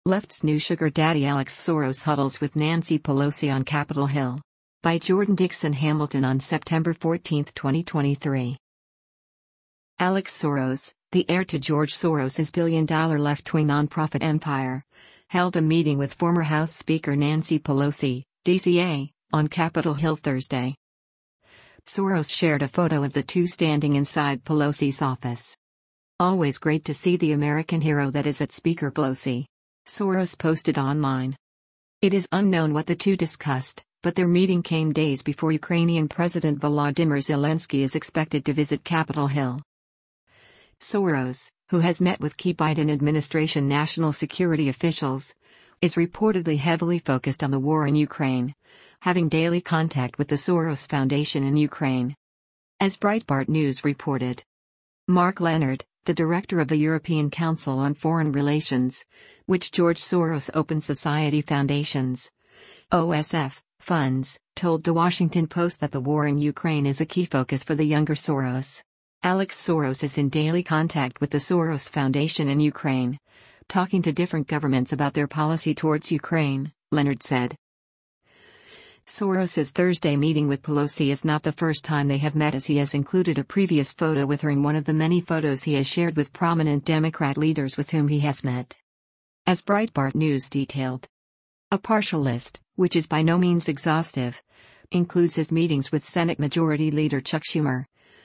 Left's new sugar daddy Alex Soros huddles with Nancy Pelosi on Capitol Hill. By Jordan Dixon Hamilton on September 14, 2023. Alex Soros, the heir to George Soros' billion-dollar left-wing nonprofit empire, held a meeting with former House Speaker Nancy Pelosi, DCA, on Capitol Hill Thursday. Soros shared a photo of the two standing inside Pelosi's office. "Always great to see the American hero that is at Speaker Pelosi," Soros posted online. It is unknown what the two discussed, but their meeting came days before Ukrainian President Volodymyr Zelensky is expected to visit Capitol Hill. Soros, who has met with key Biden administration national security officials, is reportedly heavily focused on the war in Ukraine, having daily contact with the Soros Foundation in Ukraine. As Breitbart News reported, Mark Leonard, the director of the European Council on Foreign Relations, which George Soros Open Society Foundation's OSF funds, told The Washington Post that the war in Ukraine is a key focus for the younger Soros. Alex Soros is in daily contact with the Soros Foundation in Ukraine, talking to different governments about their policy towards Ukraine, Leonard said. Soros's Thursday meeting with Pelosi is not the first time they have met, as he has included a previous photo with her in one of the many photos he has shared with prominent Democrat leaders with whom he has met. As Breitbart News detailed, a partial list, which is by no means exhaustive, includes his meetings with Senate Majority Leader Chuck Schumer,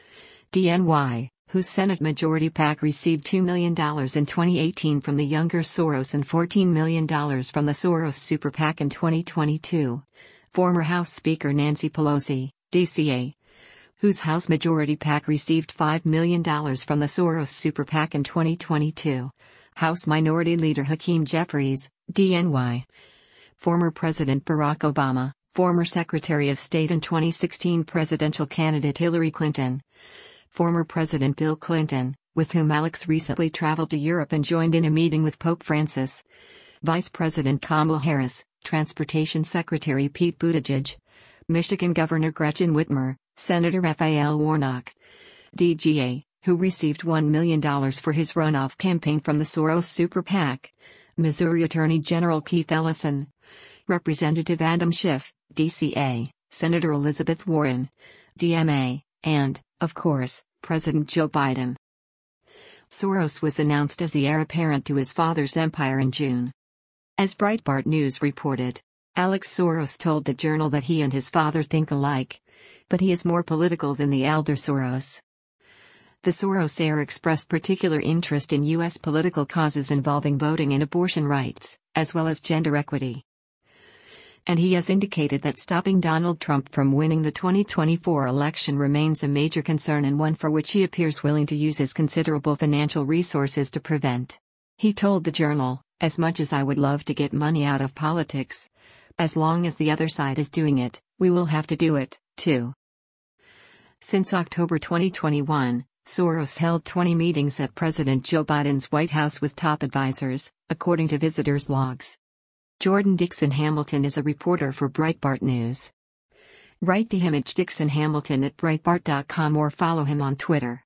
DNY, whose Senate Majority PAC received $2 million in 2018 from the younger Soros and $14 million from the Soros Super PAC in 2022. Former House Speaker Nancy Pelosi, DCA, whose House Majority PAC received $5 million from the Soros Super PAC in 2022. House Minority Leader Hakeem Jeffries, DNY. Former President Barack Obama, former Secretary of State and 2016 presidential candidate Hillary Clinton. Former President Bill Clinton, with whom Alex recently traveled to Europe and joined in a meeting with Pope Francis. Vice President Kamala Harris, Transportation Secretary Pete Buttigieg, Michigan Governor Gretchen Whitmer, Senator Raphael Warnock, DGA, who received $1 million for his runoff campaign from the Soros Super PAC, Missouri Attorney General Keith Ellison, Representative Adam Schiff, DCA, Senator Elizabeth Warren, DMA, and, of course, President Joe Biden. Soros was announced as the heir apparent to his father's empire in June. As Breitbart News reported, Alex Soros told the Journal that he and his father think alike, but he is more political than the elder Soros. The Soros heir expressed particular interest in U.S. political causes involving voting and abortion rights, as well as gender equity. And he has indicated that stopping Donald Trump from winning the 2024 election remains a major concern, and one for which he appears willing to use his considerable financial resources to prevent. He told the Journal, "As much as I would love to get money out of politics, as long as the other side is doing it, we will have to do it, too." Since October 2021, Soros held 20 meetings at President Joe Biden's White House with top advisors, according to visitors' logs. Jordan Dixon Hamilton is a reporter for Breitbart News. Write to him at Dixon Hamilton at Breitbart.com or follow him on Twitter.